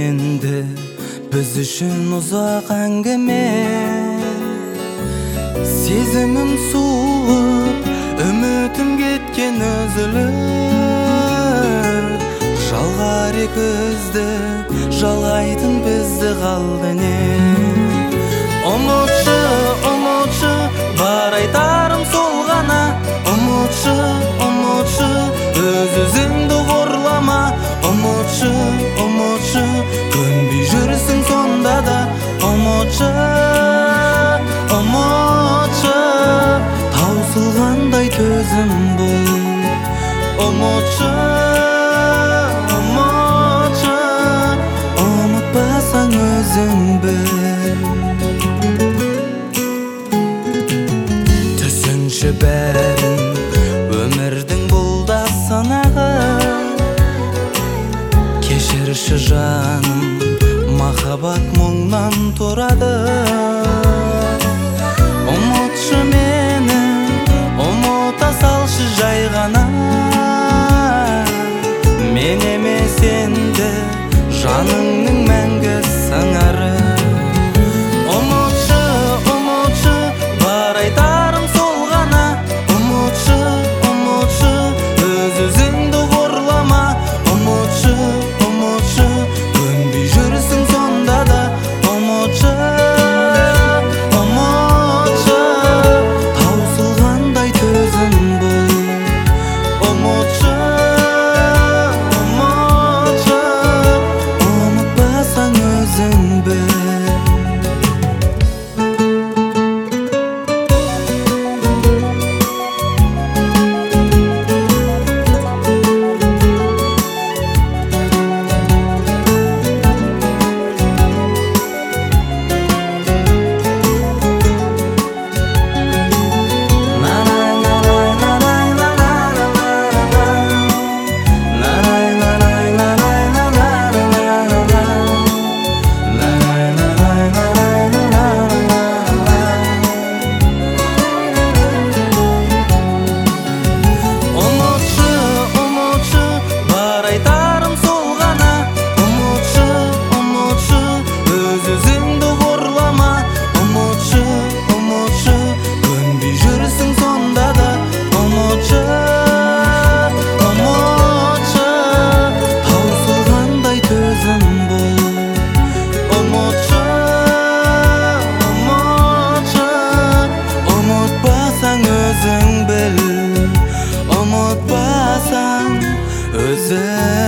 endi biz üçün uzak әңгіме. Сезімім суып, үмітім кеткен үзіліп, жалғар екізді жалғайтын бізді қалды не? Ұмытшы, ұмытшы, бар айтарым сол ғана. Ұмытшы, ұмытшы, өз-өзіңді қорлама. Ұмытшы, ұмытшы, көнбей жүрсің сонда да. Ұмытшы, ұмытшы, таусылғандай төзім бұл. Ұмытшы, ұмытшы, ұмытпасаң өзің біл. Түсінші бәрін өмірдің бұл да сынағы. Кешірші жаным, махаббат мұңнан тұрады. Ұмытшы мені, ұмыта салшы жай ғана. Мен емес енді жаныңның мәңгі сыңары. Ұмытшы, ұмытшы, бар айтарым сол ғана. Ұмытшы, ұмытшы, өз-өзіңді қорлама. Ұмытшы, ұмытшы, көнбей жүрсің сонда да. Ұмытшы, ұмытшы, таусылғандай төзім бұл. Ұмытшы, ұмытшы, ұмытпасаң өзің біл. Özün